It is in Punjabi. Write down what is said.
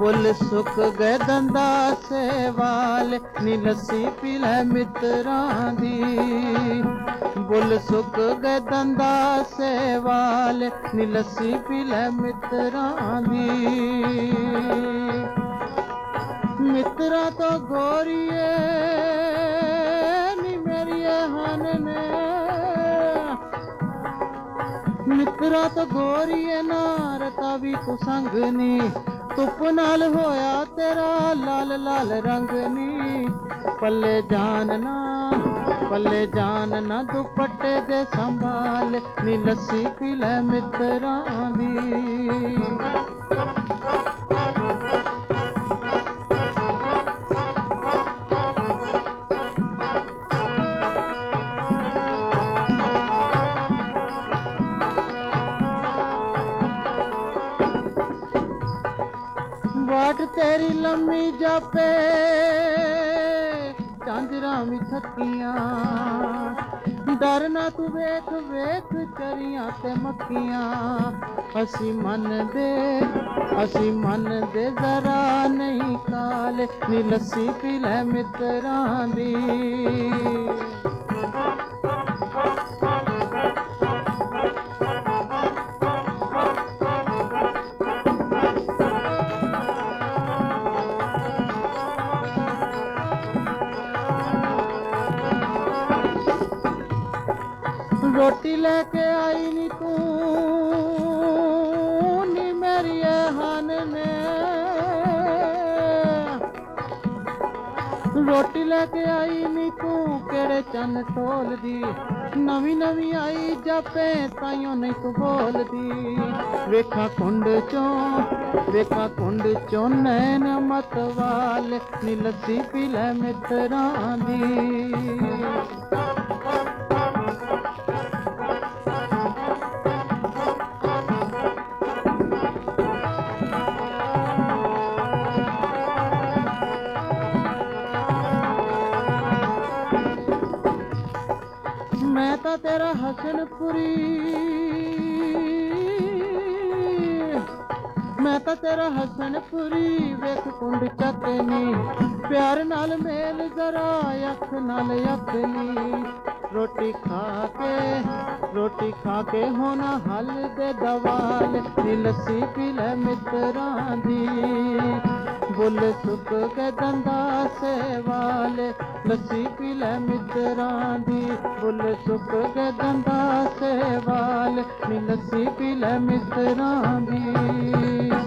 ਬੁੱਲ ਸੁੱਕ ਗਏ ਦੰਦਾਂ ਸੇ ਵਾਲ ਨੀ ਲੱਸੀ ਪੀ ਲੈ ਮਿੱਤਰਾਂ ਦੀ। ਬੁੱਲ ਸੁੱਕ ਗਏ ਦੰਦਾਂ ਸੇ ਵਾਲ ਨੀ ਲੱਸੀ ਪੀ ਲੈ ਮਿੱਤਰਾਂ ਦੀ। ਮਿੱਤਰਾਂ ਤੋਂ ਗੋਰੀਏ ਨੀ ਮੇਰੀਏ ਹਨ ਨੇ, ਮਿੱਤਰਾਂ ਤੋਂ ਗੋਰੀਏ ਨਾਰਤਾ ਵੀ ਤੂੰ ਸੰਗ ਨੀ। ਧੁੱਪ ਨਾਲ ਹੋਇਆ ਤੇਰਾ ਲਾਲ ਲਾਲ ਰੰਗ ਨੀ। ਪੱਲੇ ਜਾਨ ਨਾ, ਪੱਲੇ ਜਾਨ ਨਾ ਦੁਪੱਟੇ ਦੇ ਸੰਭਾਲ ਨੀ ਲੱਸੀ ਪੀ ਲੈ ਮਿੱਤਰਾਂ ਦੀ। ਵਾਟ ਤੇਰੀ ਲੰਮੀ ਜਾਪੇ ਝਾਂਜਰਾਂ ਵੀ ਥੱਕੀਆਂ। ਡਰ ਨਾ ਤੂੰ ਵੇਖ ਵੇਖ ਚਰੀਆਂ ਤੇ ਮੱਖੀਆਂ। ਅਸੀਂ ਮੰਨਦੇ ਜ਼ਰਾ ਨਹੀਂ ਕਾਲ ਨੀ ਲੱਸੀ ਪੀ ਲੈ ਮਿੱਤਰਾਂ ਦੀ। ਰੋਟੀ ਲੈ ਕੇ ਆਈ ਨੀ ਤੂੰ ਨੀ ਮੇਰੀਏ ਹਨ ਨੇ। ਰੋਟੀ ਲੈ ਕੇ ਆਈ ਨੀ ਤੂੰ ਕਿਹੜੇ ਚੰਨ ਢੋਲਦੀ। ਨਵੀਂ ਨਵੀਂ ਆਈ ਜਾਪੇ ਤਾਈਓ ਨਹੀਂ ਤੂੰ ਬੋਲਦੀ। ਵੇਖਾਂ ਕੁੰਡ ਚੋਂ ਨੈਣ ਮਤਵਾਲ ਨੀ ਲੱਸੀ ਪੀ ਲੈ ਮਿੱਤਰਾਂ ਦੀ। ਮੈਂ ਤਾਂ ਤੇਰਾ ਹਸਨਪੁਰੀ, ਮੈਂ ਤਾਂ ਤੇਰਾ ਹਸਨਪੁਰੀ ਵੇਖ ਕੁੰਡ ਚੱਕਨੀ। ਪਿਆਰ ਨਾਲ ਮੇਲ ਜ਼ਰਾ ਅੱਖ ਨਾਲ ਅੱਖ ਨੀ। ਰੋਟੀ ਖਾ ਕੇ ਹੋਣਾ ਹੱਲ ਦੇ ਦਵਾਲ ਨੀ ਲੱਸੀ ਪੀ ਲੈ ਮਿੱਤਰਾਂ ਦੀ। ਬੁੱਲ ਸੁੱਕ ਕੇ ਦੰਦਾਂ ਸੇ ਵਾਲ ਲੱਸੀ ਪੀ ਲੈ ਮਿੱਤਰਾਂ ਦੀ। ਬੁੱਲ ਸੁੱਕ ਕੇ ਦੰਦਾਂ ਸੇ ਵਾਲ ਨੀ ਲੱਸੀ ਪੀ ਲੈ ਮਿੱਤਰਾਂ ਦੀ।